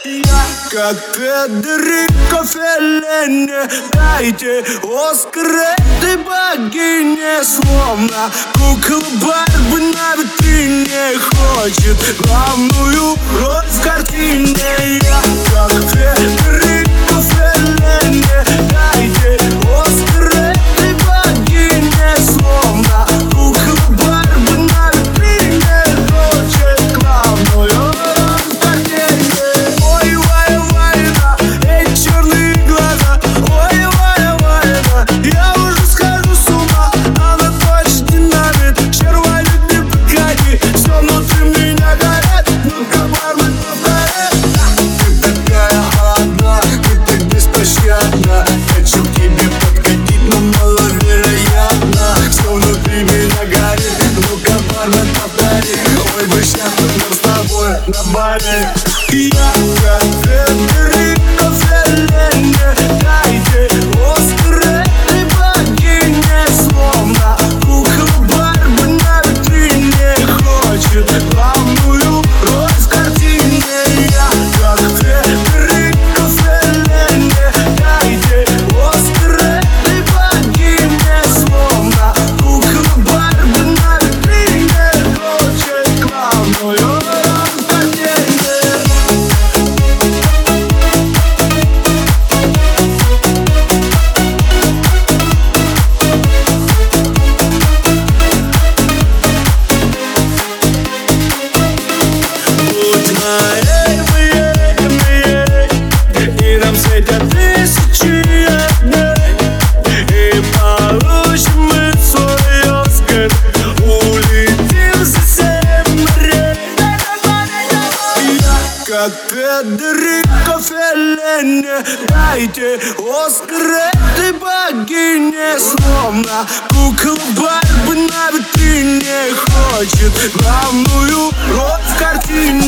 Я как Федерико Феллини, дайте Оскар этой богине. Словно кукла Барби на витрине, хочет главную роль в картине. Я как Федерико Феллини, дайте Оскар этой богине. Словно кукла Барби на витрине, хочет главную роль в картине. Ой, Валя, Валя, эти черные глаза. Ой, Валя, Валя, я уже схожу с ума. Она точно динамит, червонит не погоди. Все внутри меня горит, ну-ка, бармен, повтори. Ты такая одна, ты так беспощадна. Хочу к тебе подкатить, но маловероятно. Все внутри меня горит, ну-ка, бармен, повтори. Ой, бы сейчас мы с тобой на баре. Я как Федерико Феллини, дайте Оскар этой богине. Словно кукла Барби на витрине, хочет главную роль в картине. Я как Федерико Феллини, дайте Оскар этой богине. Словно кукла Барби на витрине, хочет главную роль в картине. Будь моей, и нам светят тысячи огней, и получим мы свой Оскар, улетим за 7 морей. Я как Федерико Феллини, дайте Оскар этой богине. Словно кукла Барби на витрине, хочет главную роль в картине.